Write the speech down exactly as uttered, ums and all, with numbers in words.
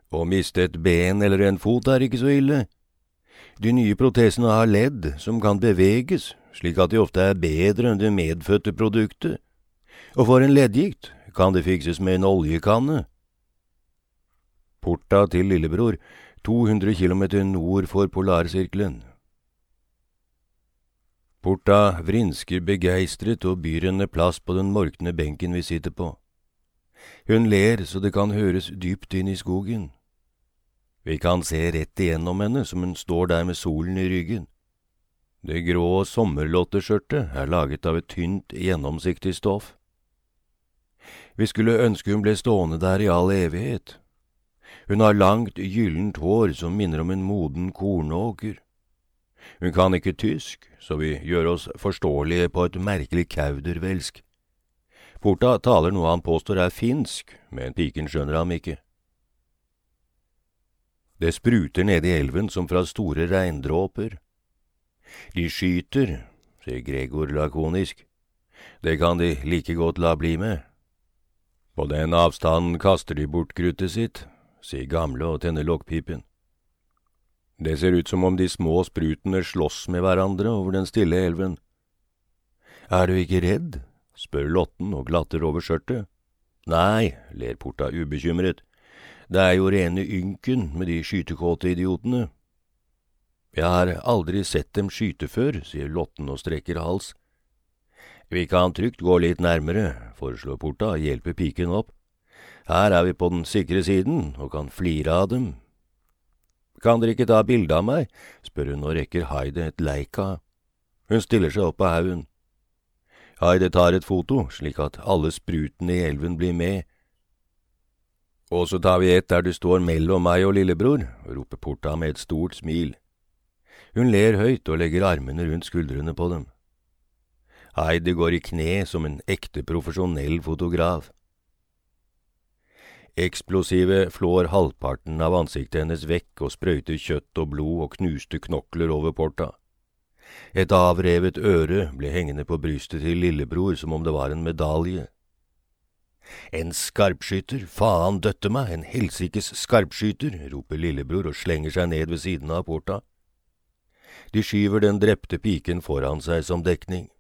Å miste et ben eller en fot er ikke så ille. De nye protesene har ledd som kan beveges, slik at de ofte er bedre enn det medfødte produktet. Og for en leddgikt kan det fikses med en oljekanne. Porta til lillebror, to hundre kilometer nord for polarsirkelen. Porta vrinsker begeistret og byr henne plass på den morkne benken vi sitter på. Hun ler så det kan høres dypt inn i skogen. Vi kan se rett igjennom henne som hun står der med solen i ryggen. Det grå sommerlotteskjørtet er laget av et tynt, gjennomsiktig stoff. Vi skulle ønske hun ble stående der i all evighet. Hun har langt, gyllent hår som minner om en moden kornåker. Hun kan ikke tysk, så vi gjør oss forståelige på et merkelig kaudervelsk. Porta taler noe han påstår er finsk, men piken skjønner ham ikke. Det spruter nede i elven som fra store regndråper. De skyter, sier Gregor lakonisk. Det kan de like godt la bli med. På den avstanden kaster de bort kruttet sitt, sier gamle og tenner lokkpipen. Det ser ut som om de små sprutene slåss med hverandre over den stille elven. Er du ikke redd? Spør Lotten og glatter over skjørtet. Nei, ler Porta ubekymret. Det er jo rene ynken med de skytekåte idiotene. Jeg har aldri sett dem skyte før, sier Lotten og strekker hals. Vi kan trygt gå litt nærmere, foreslår Porta og hjelper piken opp. Her er vi på den sikre siden og kan flire av dem. Kan dere ikke ta bilde av meg, spør hun og rekker Heide et Leica. Hun stiller seg opp på haugen. Heide tar et foto, slik at alle sprutene i elven blir med. Og så tar vi et der du står mellom meg og lillebror, roper Porta med et stort smil. Hun ler høyt og legger armene rundt skuldrene på dem. Heide går i kne som en ekte profesjonell fotograf. Eksplosive flår halvparten av ansiktet hennes vekk og sprøyter kjøtt og blod og knuste knokler over Porta. Et avrevet øre ble hengende på brystet til lillebror som om det var en medalje. En skarpskytter, faen døtte meg, en helsikes skarpskytter, roper lillebror og slenger seg ned ved siden av Porta. De skyver den drepte piken foran seg som dekning.